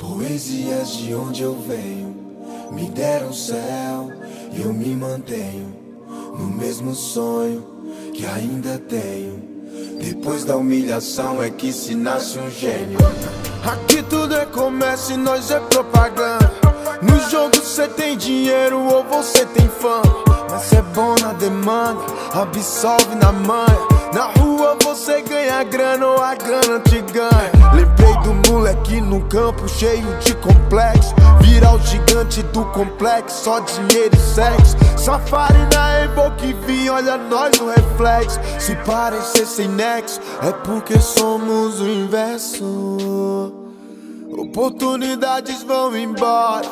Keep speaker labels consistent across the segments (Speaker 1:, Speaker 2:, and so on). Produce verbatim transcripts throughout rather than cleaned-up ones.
Speaker 1: Poesias de onde eu venho me deram céu e eu me mantenho no mesmo sonho que ainda tenho. Depois da humilhação é que se nasce um gênio. Aqui tudo é comércio e nós é propaganda. No jogo cê tem dinheiro ou você tem fama, mas cê é bom na demanda, absolve na manha. Na rua você ganha grana ou a grana te ganha. Lembrei do moleque no campo cheio de complexo, virar o gigante do complexo, só dinheiro e sexo. Safari na Evoque vi, olha nós no reflexo. Se parecer sem nexo, é porque somos o inverso. Oportunidades vão embora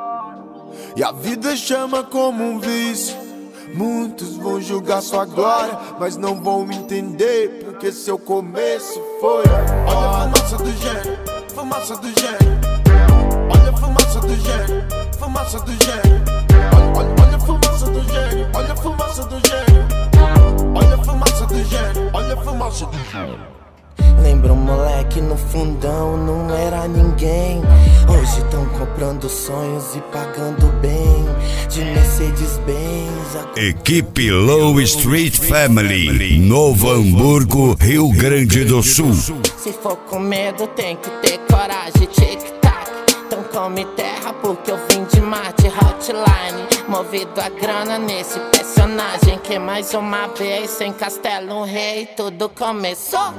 Speaker 1: e a vida chama como um vício. Muitos vão julgar sua glória, mas não vão entender porque seu começo foi. Olha a fumaça do gênio, fumaça do gênio. Olha a fumaça do gênio, fumaça do gênio. Olha, olha, olha a fumaça do gênio, olha a fumaça do gênio. Olha a fumaça do gênio, olha a fumaça do gênio.
Speaker 2: Lembra um moleque no fundão, não era ninguém. Hoje tão comprando sonhos e pagando bem, de Mercedes-Benz.
Speaker 3: Equipe Low Street Family, Novo Hamburgo, Rio Grande do Sul.
Speaker 2: Se for com medo tem que ter coragem, tic-tac. Então come terra porque eu vim de Marte, Hotline. Movido a grana nesse personagem que mais uma vez, sem castelo um rei, tudo começou.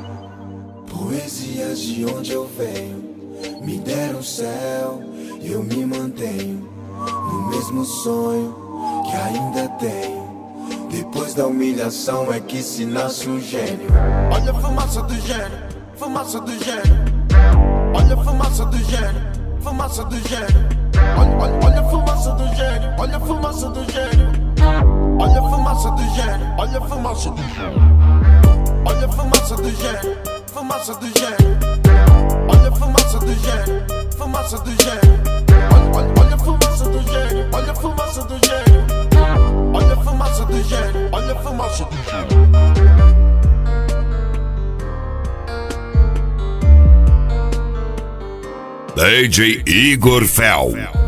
Speaker 1: Poesias de onde eu venho me deram céu e eu me mantenho no mesmo sonho que ainda tenho. Depois da humilhação é que se nasce um gênio. Olha a fumaça do gênio, fumaça do gênio. Olha a fumaça do gênio, fumaça do gênio. Olha, olha, olha a fumaça do gênio, olha a fumaça do gênio. Olha a fumaça do gênio, olha a fumaça do gênio. Olha a fumaça do gênio, fumaça do gênio. Olha a fumaça do gênio, fumaça do gênio. Olha, olha, olha a fumaça do gênio, olha a fumaça do gênio. Olha a fumaça do gênio, olha a fumaça do gênio.
Speaker 3: D J Igor Fel.